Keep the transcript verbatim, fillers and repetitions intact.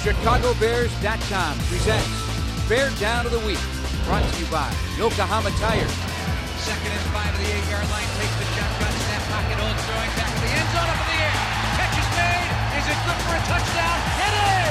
Chicago Bears dot com presents Bear Down of the Week, brought to you by Yokohama Tire. Second and five of the eight-yard line, takes the shotgun, snap, pocket, holds, throwing back to the end zone, up in the air. Catch is made. Is it good for a touchdown? It is!